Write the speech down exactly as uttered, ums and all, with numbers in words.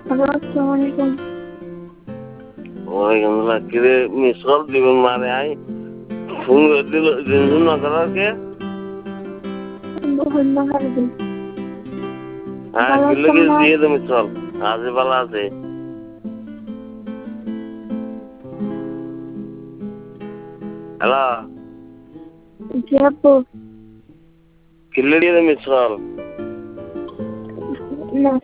Hello, আসসালামু আলাইকুম। ওয়ালাইকুম আসসালাম। কিরে মিস কল দিবেন মারে আই ফোন দিল দিন না করাকে বহুত ভালো দিন। হ্যাঁ ভালো কিলে আছেন কি না? দিয়ে দে মিস কল আজ ভালো আছে হ্যালো জি আপু। কিলে দিয়ে দে মিস কল না